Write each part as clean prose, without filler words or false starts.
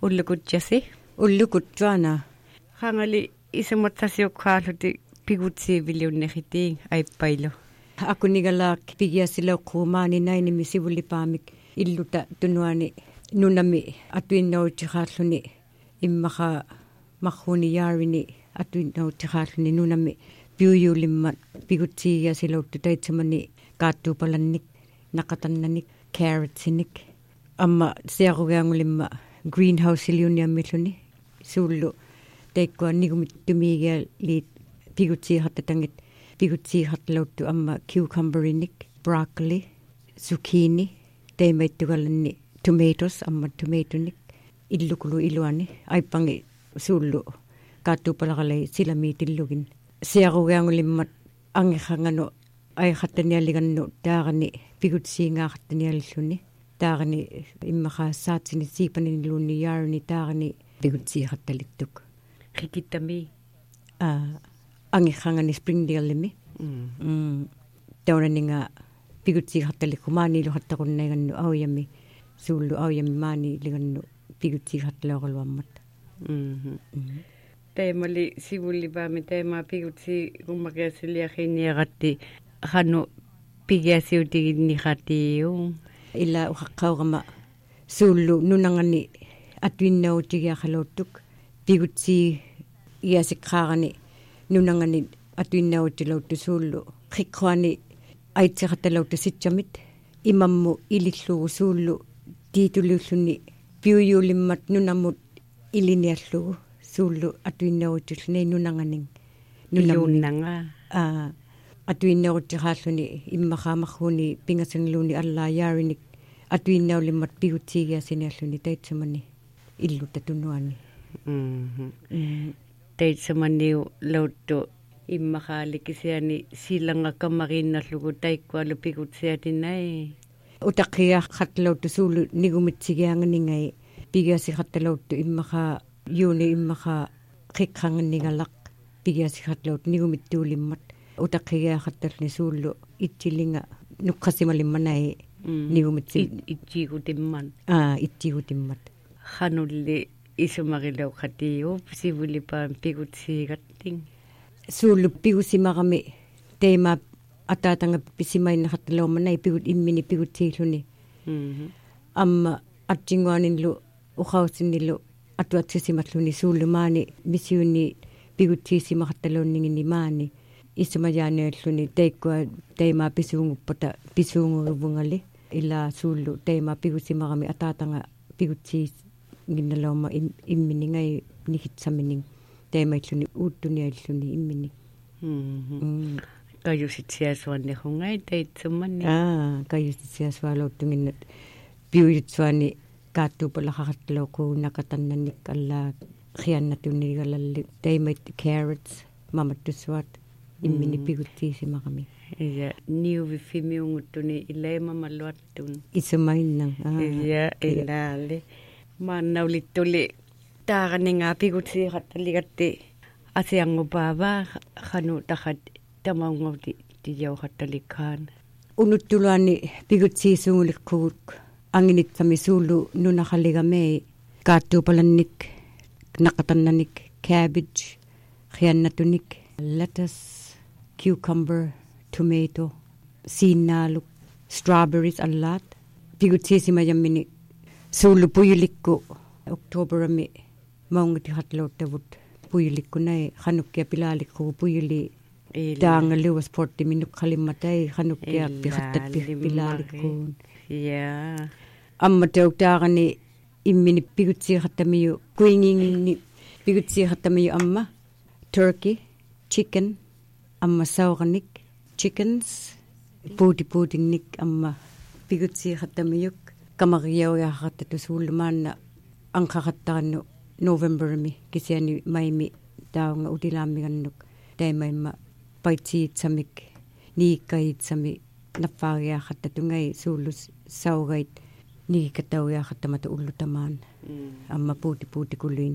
ullukutjasi ullukutjuana qangali isumattasiuqqaalluti pigutsiiviliunnerritiin aippailu akunigalaak pigiasilaoqquumaani nainimi sivullipaamik illuta tunuani nunami atuinnautiraalluni immaqa marruniaarini atuinnautiraalluni nunami piuyuulimmat pigutsiigiasilauttu taitsamani kaattuupalannik naqatannanik carrotsinik amma siarugaangulimma greenhouse-iliuniammilluni suullu taikkua nigumittumiigiali pigutsiihattatangit pigutsiihattalauttu amma cucumberinik broccoli zucchini teimaittugalanni tomatoes amma tomatonik illukulu iluani aipangi suullu kaattuupalaqalai silamiitillugin siarugaangulimmat angirranganu aiqattanialigannu taarani pigutsiingaaqattanialilluni taarani immaqa siipaniniluunni yaarni taarani pigutsiiqattalittuk rikittami angirrangani Springdale-limi taunaninga pigutsiiqattalikku maaniiluhattaqunnigannu auyami suullu auyami maaniiligannu pigutsiiqattalaoqaluammat taimali sivullipaami taimaa pigutsi kummakiasiliaqiniaqatti qanu pigiasiutiginniqatiu illa uhaqqaurama suullu nunangani atuinnauutigiaqaluuttuk pigutsi iasiqqaarani nunangani atuinnauutilauttu suullu qiqqruani aitseqattalauttu sitsamit imammu ilillugu suullu tiitululluni piuyuulimmat nunamut iliniallugu suullu atuinnauutilluni nunanganing nunanga atuinnauutiraalluni immaqaamarruuni pingasangiluuni allaayaarinik atuinnaulimmat pigutsiigiasinialluni taitsamani illuta tunuani taitsamaniu lauttu immaqaalikisiani silangaqammariinnallugu taikkualu pigutsiatinai utaqiaqqattalauttu suullu nigumitsigianganingai pigiasiqattalauttu immaqaa yuuni immaqa qiqqanganigalaq pigiasiqattalauttu nigumittuulimmat utaqiaaqattalni suullu ittilinga nuqqasimalimmanai nigumitsi ittiigutimman ittiigutimmat qanulli isumarilaoqatiu sivulipaan pigutsiigatting suullu pigusimaqami teima ataatanga pisimainaqattalaummanai pigut immini pigutsiilluni amma atsinguaninlu uqausinnilu atuatsisimatlluni suullu maani misiuni pigutsiisimaqattaluunningini maani isumajaanialluni taikkua taimaa pisuunguppata pisuunguruvungali illa suullu taimaa pigusimaqami ataatanga pigutsiiginnalauma imminingai nikitsamining taimailluni uuttunialluni immini kayusitsiasuanniqungai taitsumanni kayusitsiasualuuttunginnat piuyutsuani kaattuupalaqaqattaloquu naqatannannik allaa qiannatunigalalli taimait carrots mamattussuat immini pigutsiisimaqami ja niuvifimiunguttuni ilaimamalluattun isumainnan ja ilaali maannaulittuli taaqaningaa pigutsiiqattaligatti asiangupaavaa qanu taqat tamaungauti tijauqattalikkaan unuttuluani pigutsiisungulekkuut anginitsami suullu nunaqaligamei kaattuupalannik naqatannanik cabbage qiannatunik lettuce cucumber tomato siinnaaluk strawberries allaat pigutsiisimajammini suullu puyulikku oktoberami maungutiqatlauttavut puyulikkunai qanukkia pilaalikku puyuli taangaluasporti minuqqalimmatai qanukkia piqattat pilaalikkuun amma tautaaqani immini pigutsiiqattamiyu kuingingni pigutsiiqattamiyu amma turkey chicken amma sauqanik chickens puutingnik amma pigutsiiqattamiyuk kamariaujaaqattatu suullumaanna anqaqattaqannu novembermi kisiani maimi taunga utilaamigannuk taimaimma paitsiitsamik niikkaiitsami nappaariaaqattatungai suullus saugait niikkataujaaqattamata ullutamaan amma puuti kulluin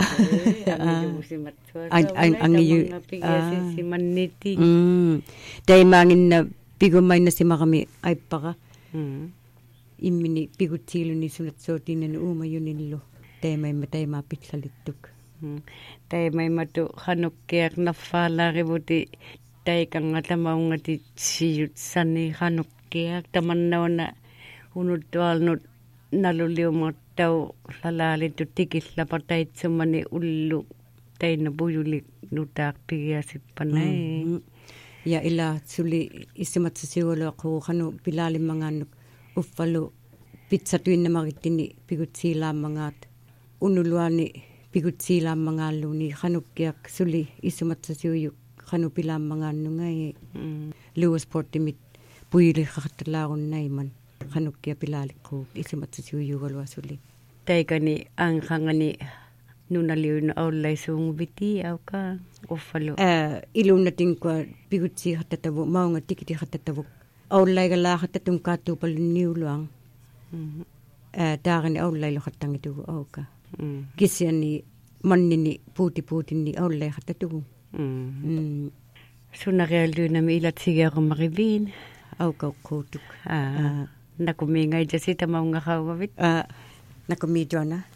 taimaanginna pigumainna simaqami aippaqa immini pigutsiiluni sunatsuutiinani uumayunillu teema pitsalittuk. Teemaimatu hanukkiak naffaalarivuti taikanga tamaungati siyutsani hanukkiak tamannauna unuttualnut naluliumattau lalalittu tikillapartaitsumani ullu teina pujuli nutaaqpigiasippanai. Ja ila suli isimatsasiualuaqu hanu pilaalimmangaannuk uffalu pitsatuinnamarittini pigutsiilaammangaat unuluani pigutsiilaammangaalluni hanukkiak suli isimatsasiuyuk hanu pilaammangaannungai Lewisportimit pujiliqartalaarunnaiman hanukkia pilaalikku isimatsasiuyugalua suli taikani anqangani nunaliuna aullaisuunguviti auka uffalu ilunnatingkua pigutsiiqartatavu maunga tikitiqartatavu aullaigalaaxartatum kaattuupalunniuluang taarani aullailuqartangitugu auka kisiani mannini puutipuutinni aullaiqartatugu sunarialluunami ilatsigiaqumariviin auka uqquutuk nakumiingaita sitamaungaqaugavit nakumiituana